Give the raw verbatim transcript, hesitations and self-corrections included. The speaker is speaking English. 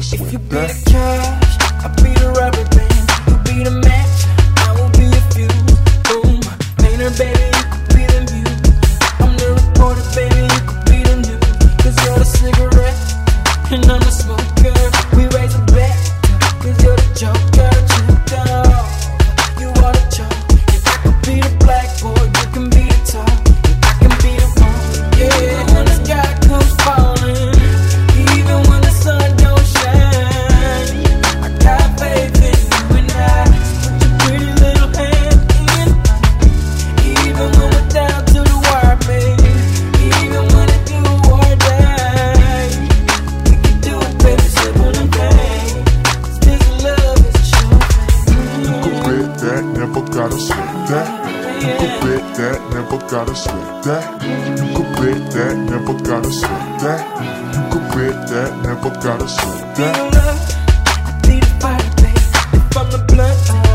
sweat If you be that. the cash, I'll be the rubber band. You be the match, I will be a fuse. Boom, painter, baby, you could be the muse. I'm the reporter, baby, you could be the news. Cause you're the cigarette, and I'm the smoker. We raise a bet, cause you're the joker. Tripped off, you are the choke. If I could be the blackboard, you can be the top. If I can be the one, yeah, when the sky comes falling, even when the sun don't shine, I got faith in you and I. Put your pretty little hand in mine. Even when we're down to the wire, baby. Even when it do or die, we can do it, baby, simple and plain. 'Cause this love is a sure thing. You could bet that, never gotta sweat that. You could bet that, never gotta sweat that. You could bet that, never gotta sweat that. You could bet that, never gotta sweat Be that. the love, I be the fire, baby. If I'm the blood,